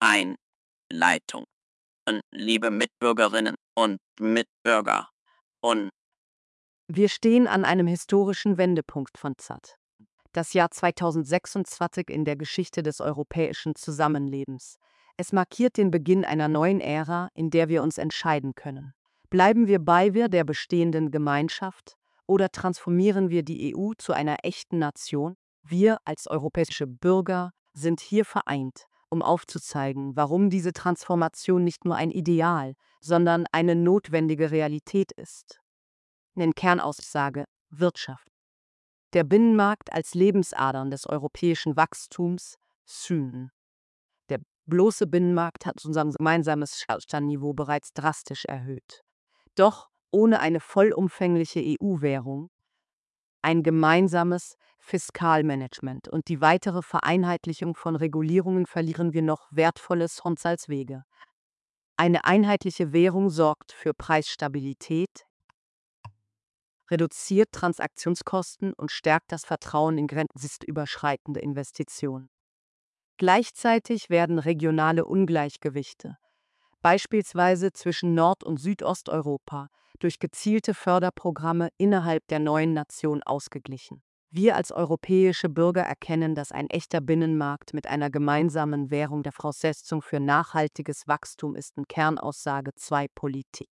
Einleitung. Liebe Mitbürgerinnen und Mitbürger. Und Wir stehen an einem historischen Wendepunkt von ZAD. Das Jahr 2026 in der Geschichte des europäischen Zusammenlebens. Es markiert den Beginn einer neuen Ära, in der wir uns entscheiden können. Bleiben wir bei der bestehenden Gemeinschaft oder transformieren wir die EU zu einer echten Nation? Wir als europäische Bürger sind hier vereint, um aufzuzeigen, warum diese Transformation nicht nur ein Ideal, sondern eine notwendige Realität ist. In Kernaussage Wirtschaft. Der Binnenmarkt als Lebensadern des europäischen Wachstums Süden. Der bloße Binnenmarkt hat unser gemeinsames Standniveau bereits drastisch erhöht. Doch ohne eine vollumfängliche EU-Währung, ein gemeinsames Fiskalmanagement und die weitere Vereinheitlichung von Regulierungen verlieren wir noch wertvolles Haushaltswege. Eine einheitliche Währung sorgt für Preisstabilität, reduziert Transaktionskosten und stärkt das Vertrauen in grenzüberschreitende Investitionen. Gleichzeitig werden regionale Ungleichgewichte, beispielsweise zwischen Nord- und Südosteuropa, durch gezielte Förderprogramme innerhalb der neuen Nation ausgeglichen. Wir als europäische Bürger erkennen, dass ein echter Binnenmarkt mit einer gemeinsamen Währung der Voraussetzung für nachhaltiges Wachstum ist. In Kernaussage 2 Politik.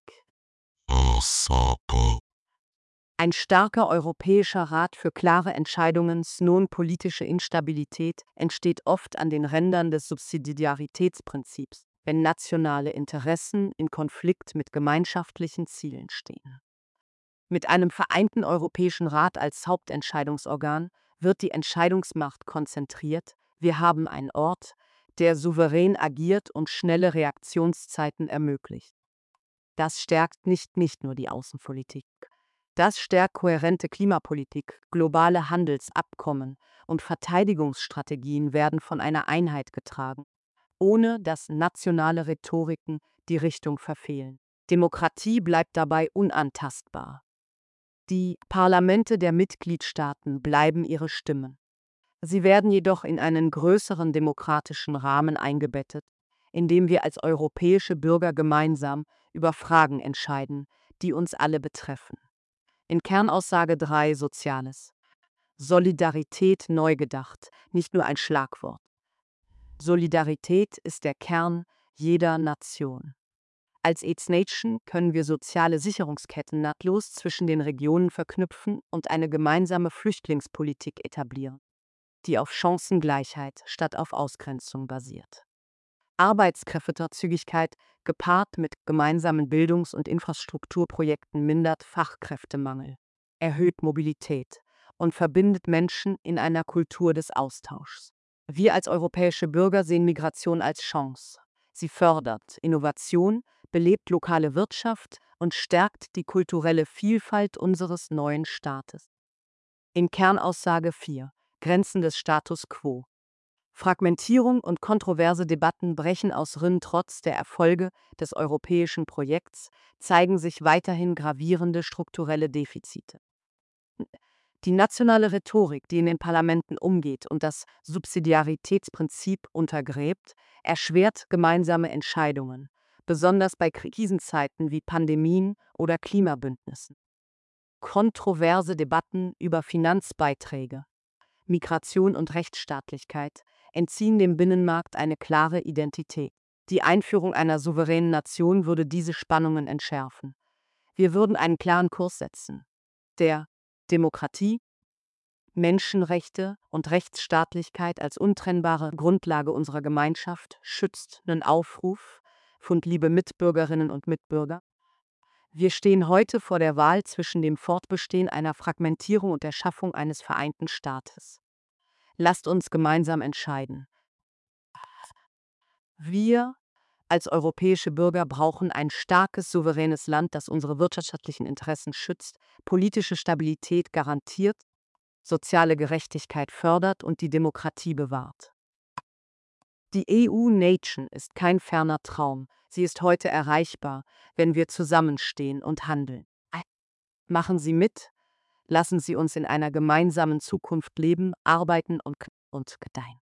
Ein starker europäischer Rat für klare Entscheidungen, nun politische Instabilität, entsteht oft an den Rändern des Subsidiaritätsprinzips, wenn nationale Interessen in Konflikt mit gemeinschaftlichen Zielen stehen. Mit einem vereinten Europäischen Rat als Hauptentscheidungsorgan wird die Entscheidungsmacht konzentriert. Wir haben einen Ort, der souverän agiert und schnelle Reaktionszeiten ermöglicht. Das stärkt nicht nur die Außenpolitik. Das stärkt kohärente Klimapolitik, globale Handelsabkommen und Verteidigungsstrategien werden von einer Einheit getragen, ohne dass nationale Rhetoriken die Richtung verfehlen. Demokratie bleibt dabei unantastbar. Die Parlamente der Mitgliedstaaten bleiben ihre Stimmen. Sie werden jedoch in einen größeren demokratischen Rahmen eingebettet, in dem wir als europäische Bürger gemeinsam über Fragen entscheiden, die uns alle betreffen. In Kernaussage 3 Soziales. Solidarität neu gedacht, nicht nur ein Schlagwort. Solidarität ist der Kern jeder Nation. Als AIDS-Nation können wir soziale Sicherungsketten nahtlos zwischen den Regionen verknüpfen und eine gemeinsame Flüchtlingspolitik etablieren, die auf Chancengleichheit statt auf Ausgrenzung basiert. Arbeitskräftezügigkeit gepaart mit gemeinsamen Bildungs- und Infrastrukturprojekten mindert Fachkräftemangel, erhöht Mobilität und verbindet Menschen in einer Kultur des Austauschs. Wir als europäische Bürger sehen Migration als Chance. Sie fördert Innovation, belebt lokale Wirtschaft und stärkt die kulturelle Vielfalt unseres neuen Staates. In Kernaussage 4 Grenzen des Status quo. Fragmentierung und kontroverse Debatten brechen aus trotz der Erfolge des europäischen Projekts, zeigen sich weiterhin gravierende strukturelle Defizite. Die nationale Rhetorik, die in den Parlamenten umgeht und das Subsidiaritätsprinzip untergräbt, erschwert gemeinsame Entscheidungen, besonders bei Krisenzeiten wie Pandemien oder Klimabündnissen. Kontroverse Debatten über Finanzbeiträge, Migration und Rechtsstaatlichkeit entziehen dem Binnenmarkt eine klare Identität. Die Einführung einer souveränen Nation würde diese Spannungen entschärfen. Wir würden einen klaren Kurs setzen, der Demokratie, Menschenrechte und Rechtsstaatlichkeit als untrennbare Grundlage unserer Gemeinschaft schützt. Einen Aufruf von liebe Mitbürgerinnen und Mitbürger. Wir stehen heute vor der Wahl zwischen dem Fortbestehen einer Fragmentierung und der Schaffung eines vereinten Staates. Lasst uns gemeinsam entscheiden. Wir als europäische Bürger brauchen ein starkes, souveränes Land, das unsere wirtschaftlichen Interessen schützt, politische Stabilität garantiert, soziale Gerechtigkeit fördert und die Demokratie bewahrt. Die EU-Nation ist kein ferner Traum, sie ist heute erreichbar, wenn wir zusammenstehen und handeln. Machen Sie mit, lassen Sie uns in einer gemeinsamen Zukunft leben, arbeiten und gedeihen.